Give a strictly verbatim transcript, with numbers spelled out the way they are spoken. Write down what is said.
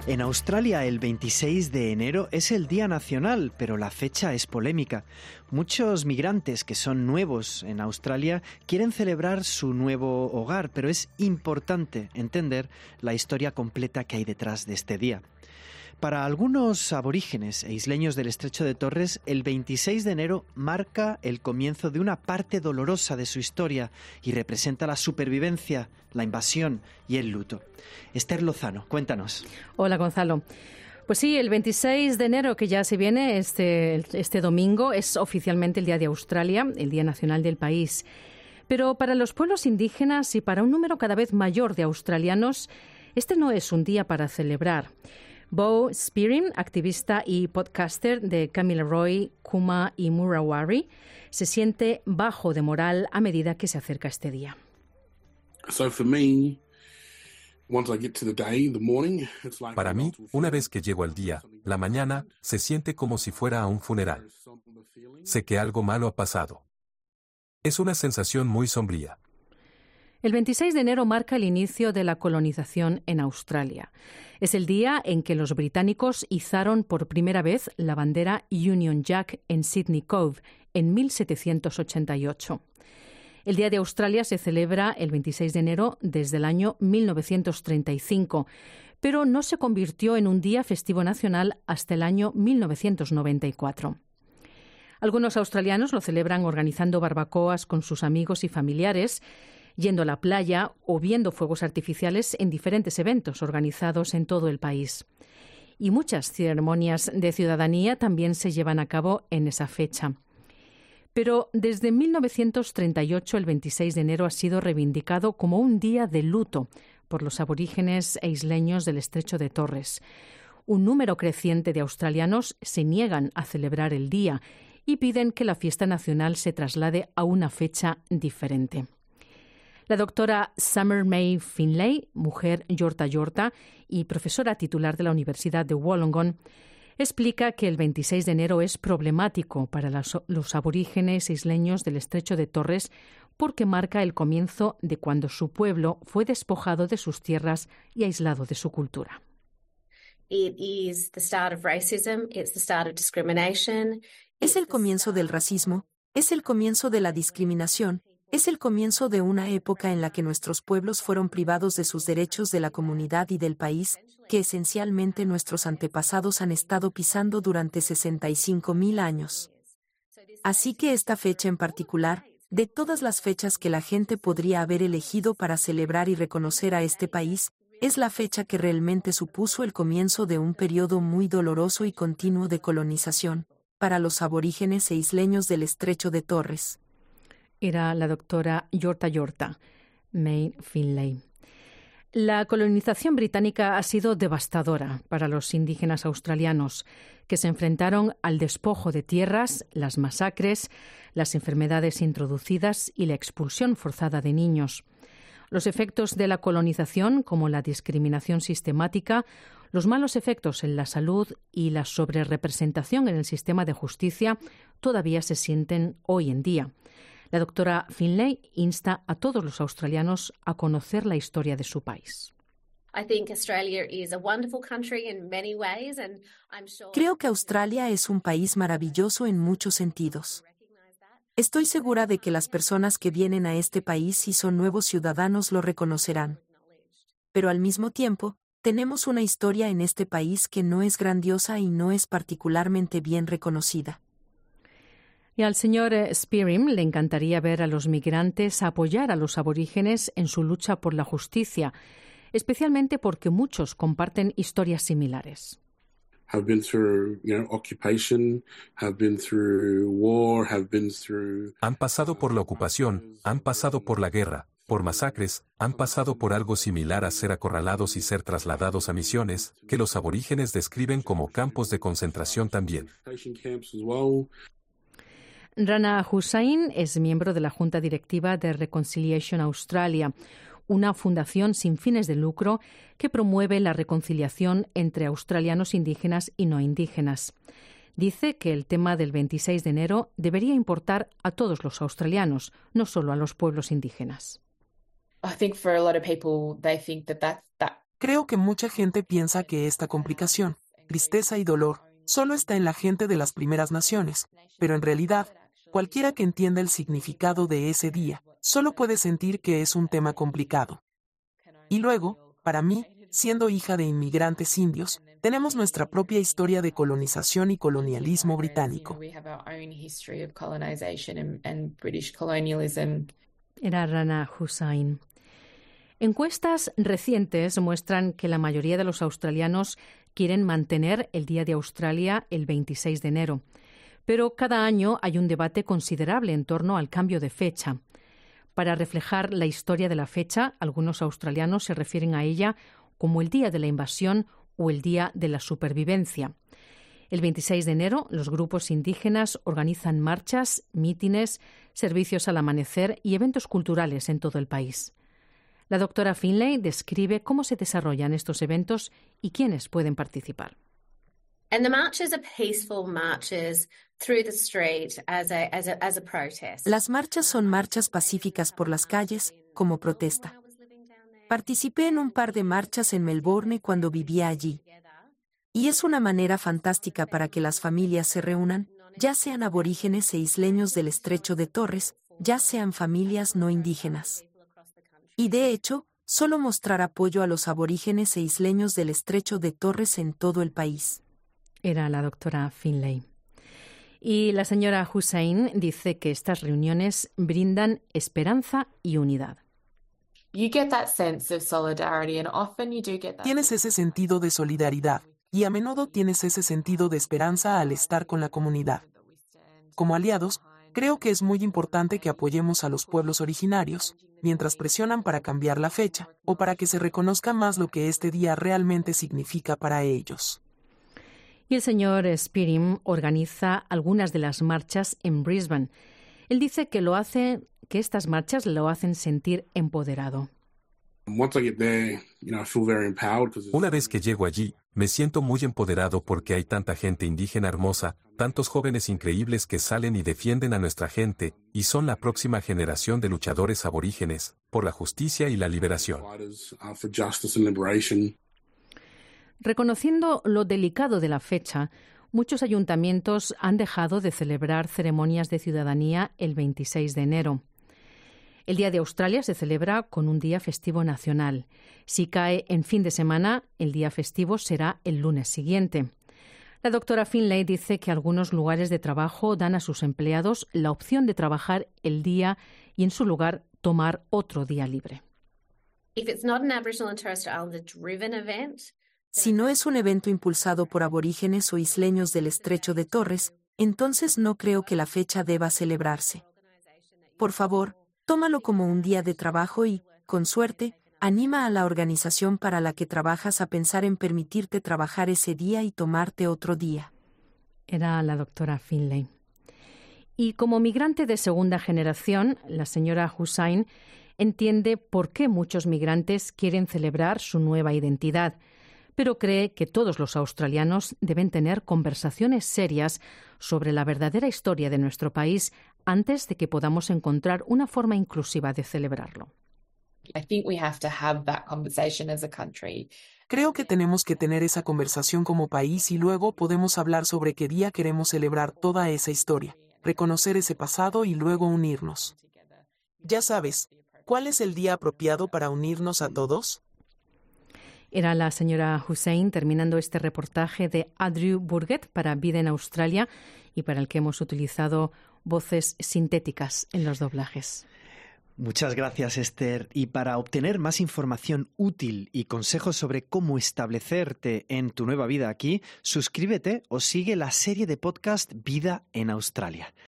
En Australia el veintiséis de enero es el Día Nacional, pero la fecha es polémica. Muchos migrantes que son nuevos en Australia quieren celebrar su nuevo hogar, pero es importante entender la historia completa que hay detrás de este día. Para algunos aborígenes e isleños del Estrecho de Torres, el veintiséis de enero marca el comienzo de una parte dolorosa de su historia y representa la supervivencia, la invasión y el luto. Esther Lozano, cuéntanos. Hola, Gonzalo. Pues sí, el veintiséis de enero, que ya se viene este, este domingo, es oficialmente el Día de Australia, el Día Nacional del país. Pero para los pueblos indígenas y para un número cada vez mayor de australianos, este no es un día para celebrar. Bo Spearing, activista y podcaster de Kamilaroi, Kuma y Murawari, se siente bajo de moral a medida que se acerca este día. Para mí, una vez que llego al día, la mañana se siente como si fuera a un funeral. Sé que algo malo ha pasado. Es una sensación muy sombría. El veintiséis de enero marca el inicio de la colonización en Australia. Es el día en que los británicos izaron por primera vez la bandera Union Jack en Sydney Cove en mil setecientos ochenta y ocho. El Día de Australia se celebra el veintiséis de enero desde el año mil novecientos treinta y cinco, pero no se convirtió en un día festivo nacional hasta el año mil novecientos noventa y cuatro. Algunos australianos lo celebran organizando barbacoas con sus amigos y familiares, yendo a la playa o viendo fuegos artificiales en diferentes eventos organizados en todo el país. Y muchas ceremonias de ciudadanía también se llevan a cabo en esa fecha. Pero desde mil novecientos treinta y ocho el veintiséis de enero ha sido reivindicado como un día de luto por los aborígenes e isleños del Estrecho de Torres. Un número creciente de australianos se niegan a celebrar el día y piden que la fiesta nacional se traslade a una fecha diferente. La doctora Summer May Finlay, mujer yorta yorta y profesora titular de la Universidad de Wollongong, explica que el veintiséis de enero es problemático para las, los aborígenes isleños del Estrecho de Torres porque marca el comienzo de cuando su pueblo fue despojado de sus tierras y aislado de su cultura. Es el comienzo del racismo, es el comienzo de la discriminación. Es el comienzo de una época en la que nuestros pueblos fueron privados de sus derechos de la comunidad y del país, que esencialmente nuestros antepasados han estado pisando durante sesenta y cinco mil años. Así que esta fecha en particular, de todas las fechas que la gente podría haber elegido para celebrar y reconocer a este país, es la fecha que realmente supuso el comienzo de un periodo muy doloroso y continuo de colonización, para los aborígenes e isleños del Estrecho de Torres. Era la doctora yorta yorta, May Finlay. La colonización británica ha sido devastadora para los indígenas australianos, que se enfrentaron al despojo de tierras, las masacres, las enfermedades introducidas y la expulsión forzada de niños. Los efectos de la colonización, como la discriminación sistemática, los malos efectos en la salud y la sobrerrepresentación en el sistema de justicia, todavía se sienten hoy en día. La doctora Finlay insta a todos los australianos a conocer la historia de su país. Creo que Australia es un país maravilloso en muchos sentidos. Estoy segura de que las personas que vienen a este país y son nuevos ciudadanos lo reconocerán. Pero al mismo tiempo, tenemos una historia en este país que no es grandiosa y no es particularmente bien reconocida. Y al señor Spearing le encantaría ver a los migrantes apoyar a los aborígenes en su lucha por la justicia, especialmente porque muchos comparten historias similares. Have been through, you know, occupation, have been through war, have been through... Han pasado por la ocupación, han pasado por la guerra, por masacres, han pasado por algo similar a ser acorralados y ser trasladados a misiones, que los aborígenes describen como campos de concentración también. Rana Hussain es miembro de la Junta Directiva de Reconciliation Australia, una fundación sin fines de lucro que promueve la reconciliación entre australianos indígenas y no indígenas. Dice que el tema del veintiséis de enero debería importar a todos los australianos, no solo a los pueblos indígenas. Creo que mucha gente piensa que esta complicación, tristeza y dolor, solo está en la gente de las primeras naciones, pero en realidad, cualquiera que entienda el significado de ese día, solo puede sentir que es un tema complicado. Y luego, para mí, siendo hija de inmigrantes indios, tenemos nuestra propia historia de colonización y colonialismo británico. Era Rana Hussain. Encuestas recientes muestran que la mayoría de los australianos quieren mantener el Día de Australia el veintiséis de enero. Pero cada año hay un debate considerable en torno al cambio de fecha. Para reflejar la historia de la fecha, algunos australianos se refieren a ella como el Día de la Invasión o el Día de la Supervivencia. El veintiséis de enero, los grupos indígenas organizan marchas, mítines, servicios al amanecer y eventos culturales en todo el país. La doctora Finlay describe cómo se desarrollan estos eventos y quiénes pueden participar. And the marches are peaceful marches through the street as a, as a, as a protest. Las marchas son marchas pacíficas por las calles, como protesta. Participé en un par de marchas en Melbourne cuando vivía allí. Y es una manera fantástica para que las familias se reúnan, ya sean aborígenes e isleños del Estrecho de Torres, ya sean familias no indígenas. Y de hecho, solo mostrar apoyo a los aborígenes e isleños del Estrecho de Torres en todo el país. Era la doctora Finlay. Y la señora Hussain dice que estas reuniones brindan esperanza y unidad. Tienes ese sentido de solidaridad, y a menudo tienes ese sentido de esperanza al estar con la comunidad. Como aliados, creo que es muy importante que apoyemos a los pueblos originarios, mientras presionan para cambiar la fecha, o para que se reconozca más lo que este día realmente significa para ellos. Y el señor Spearing organiza algunas de las marchas en Brisbane. Él dice que lo hace, que estas marchas lo hacen sentir empoderado. Una vez que llego allí, me siento muy empoderado porque hay tanta gente indígena hermosa, tantos jóvenes increíbles que salen y defienden a nuestra gente, y son la próxima generación de luchadores aborígenes, por la justicia y la liberación. Reconociendo lo delicado de la fecha, muchos ayuntamientos han dejado de celebrar ceremonias de ciudadanía el veintiséis de enero. El Día de Australia se celebra con un día festivo nacional. Si cae en fin de semana, el día festivo será el lunes siguiente. La doctora Finlay dice que algunos lugares de trabajo dan a sus empleados la opción de trabajar el día y en su lugar tomar otro día libre. If it's not an Aboriginal and Torres Strait Islander driven event, Si no es un evento impulsado por aborígenes o isleños del Estrecho de Torres, entonces no creo que la fecha deba celebrarse. Por favor, tómalo como un día de trabajo y, con suerte, anima a la organización para la que trabajas a pensar en permitirte trabajar ese día y tomarte otro día. Era la doctora Finlay. Y como migrante de segunda generación, la señora Hussain entiende por qué muchos migrantes quieren celebrar su nueva identidad, pero cree que todos los australianos deben tener conversaciones serias sobre la verdadera historia de nuestro país antes de que podamos encontrar una forma inclusiva de celebrarlo. Creo que tenemos que tener esa conversación como país y luego podemos hablar sobre qué día queremos celebrar toda esa historia, reconocer ese pasado y luego unirnos. Ya sabes, ¿cuál es el día apropiado para unirnos a todos? Era la señora Hussain terminando este reportaje de Andrew Burgett para Vida en Australia y para el que hemos utilizado voces sintéticas en los doblajes. Muchas gracias, Esther. Y para obtener más información útil y consejos sobre cómo establecerte en tu nueva vida aquí, suscríbete o sigue la serie de podcast Vida en Australia.